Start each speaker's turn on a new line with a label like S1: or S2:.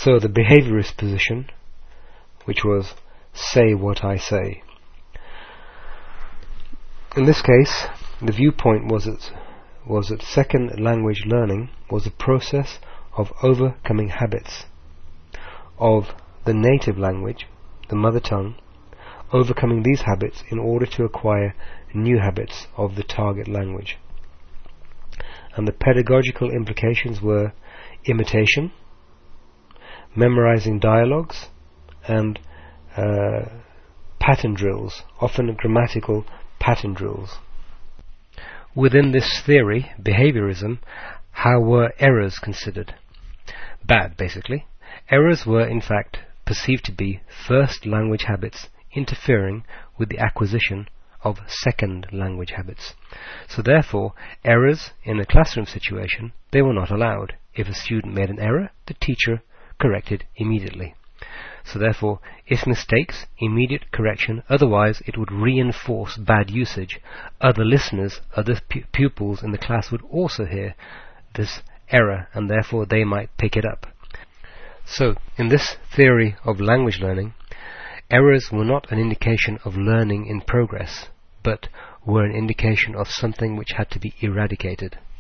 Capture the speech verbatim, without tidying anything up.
S1: So the behaviorist position, which was say what I say. In this case, the viewpoint was that, was that second language learning was a process of overcoming habits of the native language, the mother tongue, overcoming these habits in order to acquire new habits of the target language. And the pedagogical implications were imitation, memorizing dialogues, and uh, pattern drills, often grammatical pattern drills. Within this theory, behaviorism, how were errors considered? Bad, basically. Errors were, in fact, perceived to be first language habits interfering with the acquisition of second language habits. So therefore, errors in a classroom situation, they were not allowed. If a student made an error, the teacher corrected immediately. So therefore, if mistakes, immediate correction, otherwise it would reinforce bad usage. Other listeners, other pu- pupils in the class would also hear this error, and therefore they might pick it up. So, in this theory of language learning, errors were not an indication of learning in progress, but were an indication of something which had to be eradicated.